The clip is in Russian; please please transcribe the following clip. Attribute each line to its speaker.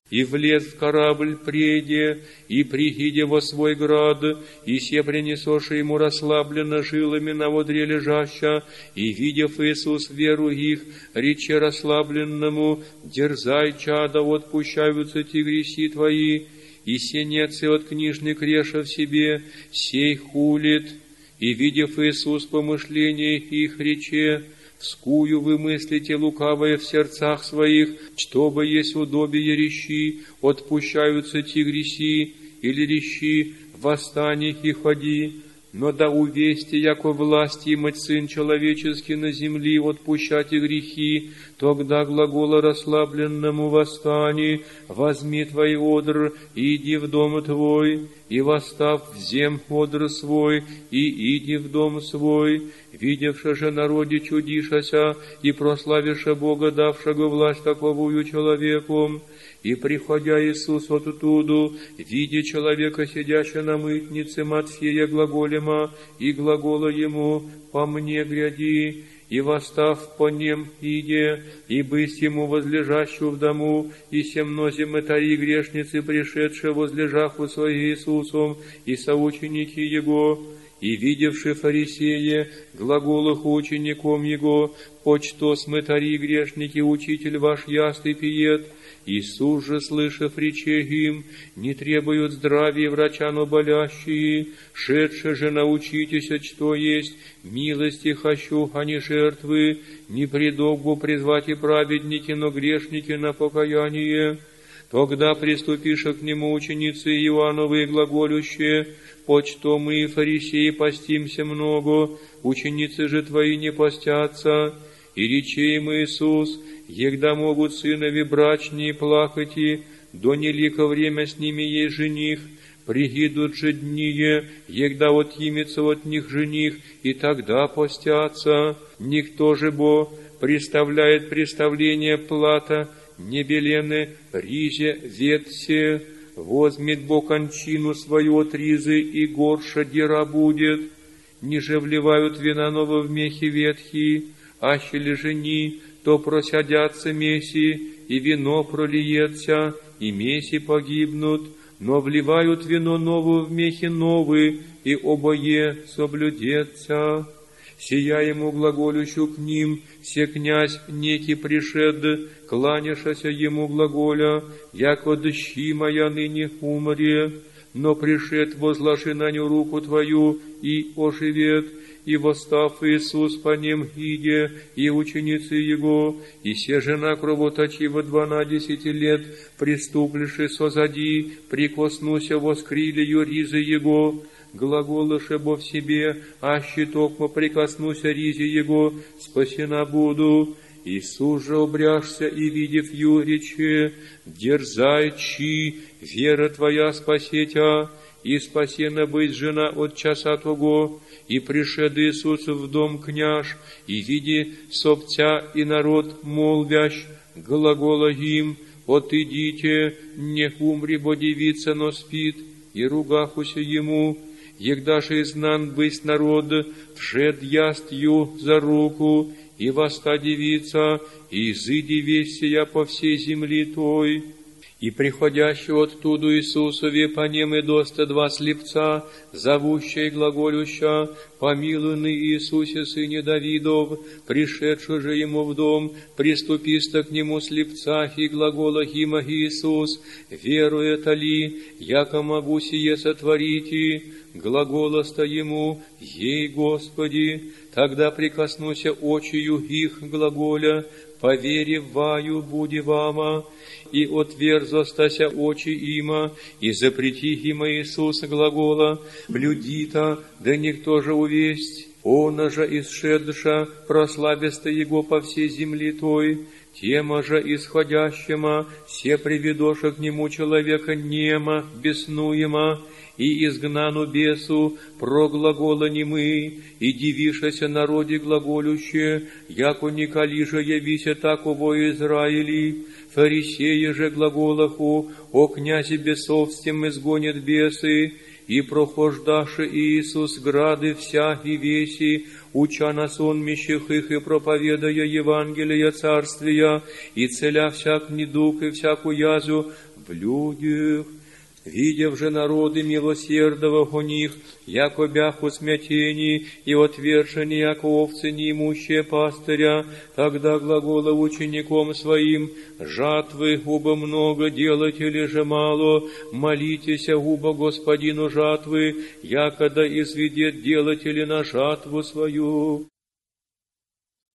Speaker 1: И влез в корабль преде, и прихиде во свой град, и се принесоши ему расслабленно жилами на водре лежаща, и, видев Иисус веру их, рече расслабленному: дерзай, чадо, отпущаются ти греси твои, и сенецы от книжных реша в себе, сей хулит. И, видев Иисус помышления их, рече: вскую вы мыслите лукавое в сердцах своих, чтобы есть удобие рещи, отпущаются ти греси, или рещи, восстань и ходи. Но да увести, яко власти имать Сын Человеческий на земли, отпущать и грехи, тогда глагола расслабленному: восстани, возьми твой одр, и иди в дом твой, и восстав взем одр свой, и иди в дом свой. Видевши же народе чудишася, и прославиша Бога, давшего власть таковую человеку. И, приходя Иисус оттуду, видя человека, сидящего на мытнице, Матфея глаголема, и глагола ему: по мне гряди. И, восстав по нем, иде, и бысть ему возлежащую в дому, и се мнози мытари грешницы, пришедшие возлежаху с Иисусом, и соученики его. И, видевши фарисеи, глаголах учеником его: почто смытари грешники, учитель ваш ястый пиет. Иисус же, слышав, рече им: не требуют здравия врача, но болящие. Шедше же научитесь, что есть милости хочу, а не жертвы. Не предогбу призвать и праведники, но грешники на покаяние. Тогда приступиша к нему ученицы Иоанновы глаголющие: почто мы, фарисеи, постимся много, ученицы же твои не постятся. И рече им Иисус: егда могут сынови брачные плакати, до нелико время с ними есть жених. Пригидут же дни, егда отъимется от них жених, и тогда постятся. Никто же бо представляет представление плата, не белены ризе ветсе, возьмет бо кончину свою от ризы, и горша дера будет. Ниже вливают вина ново в мехи ветхие, аще ли жени, то просядятся меси, и вино пролиется, и меси погибнут, но вливают вино новое в мехи новые, и обое соблюдется. Сия ему глаголющу к ним, се князь некий пришед, кланяшася ему глаголя: яко дщи моя ныне умре, но пришед возложи на ню руку твою, и оживет. И восстав Иисус по ним иде, и ученицы его, и се жена кровоточива 12 лет, приступливши созади, прикоснуся воскрилию ризы его, глаголыше бо в себе: аще токмо прикоснуся ризе его, спасена буду. Иисус же обряшся, и, видев ю, рече: дерзай, чи, вера твоя спасетя. И спасена быть жена от часа того. И пришед Иисус в дом княж, и види собця и народ молвящ, глагола им: отидите, не умри, бо девица, но спит. И ругахуся ему. Егда же изнан бысть народ, вшед яст ю за руку, и восста девица, и изыди весь сия по всей земли той. И приходящего оттуда Иисусове по нем и доста 2 слепца, зовущая и глаголюща: помилуй Иисусе, сыне Давидов. Пришедший же ему в дом, приступиста к нему слепцах, и глагола има Иисус: верует ли, яко могу сие сотворить? Глаголоста ему: ей, Господи. Тогда прикоснуся очию их глаголя: по вере ваю буди вама. И отверзостася очи има, и запрети има Иисуса глагола: блюдита, да никто же увесть. Она же исшедша, прославеста его по всей земли той. Тема же исходящема, се приведоша к нему человека нема, беснуема, и изгнану бесу проглагола немы, и дивишася народе глаголюще: яко николи же явися таково Израили. Фарисеи же глаголаху: о князе бесовстем изгонят бесы. и прохождаше Иисус грады всякие веси, уча на сонмищах их и проповедая Евангелие Царствия, и целя всяк недуг и всякую язу в людях. Видев же народы милосердного у них, яко бяху смятении и отвержени, яко овцы неимущие пастыря, тогда глагола учеником своим: жатвы губа много, делать или же мало, молитесь губа Господину жатвы, якода изведет делать или на жатву свою.